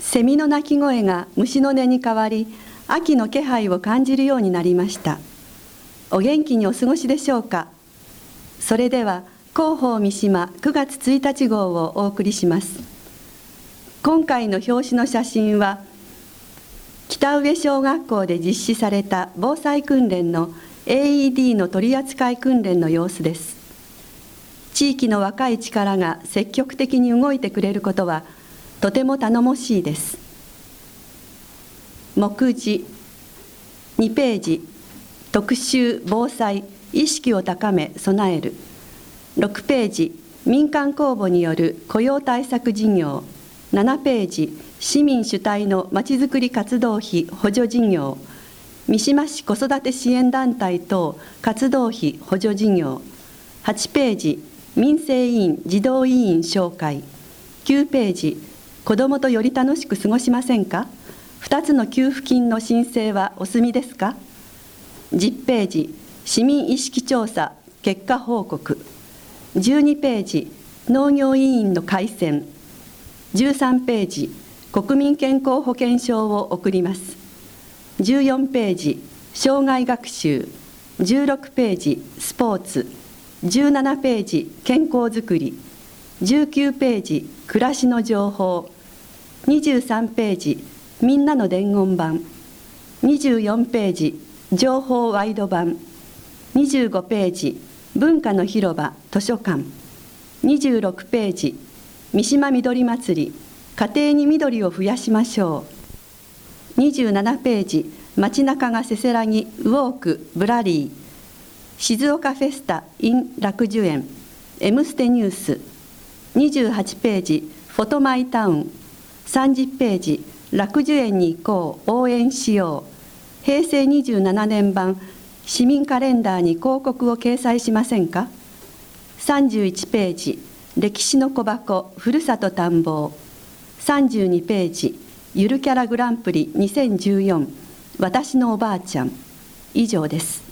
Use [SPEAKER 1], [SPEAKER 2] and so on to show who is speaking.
[SPEAKER 1] セミの鳴き声が虫の音に変わり、秋の気配を感じるようになりました。お元気にお過ごしでしょうか。それでは広報三島9月1日号をお送りします。今回の表紙の写真は、北上小学校で実施された防災訓練の AED の取り扱い訓練の様子です。地域の若い力が積極的に動いてくれることはとても頼もしいです。目次2ページ、特集防災意識を高め備える。6ページ、民間公募による雇用対策事業。7ページ、市民主体のまちづくり活動費補助事業。三島市子育て支援団体等活動費補助事業。8ページ、民生委員児童委員紹介。9ページ、子どもとより楽しく過ごしませんか。2つの給付金の申請はお済みですか。10ページ、市民意識調査結果報告。12ページ、農業委員の改選。13ページ、国民健康保険証を送ります。14ページ、障害学習。16ページ、スポーツ。17ページ、健康づくり。19ページ、暮らしの情報。23ページ、みんなの伝言板。24ページ、情報ワイド版。25ページ、文化の広場図書館。26ページ、三島みどり祭り、家庭に緑を増やしましょう。27ページ、街中がせせらぎ、ウォーク、ぶらりー。静岡フェスタ in 楽寿園、Mステニュース。28ページ、フォトマイタウン。30ページ、楽寿園に行こう、応援しよう。平成27年版、市民カレンダーに広告を掲載しませんか。31ページ、歴史の小箱ふるさと探訪。32ページ、ゆるキャラグランプリ2014私のおばあちゃん。以上です。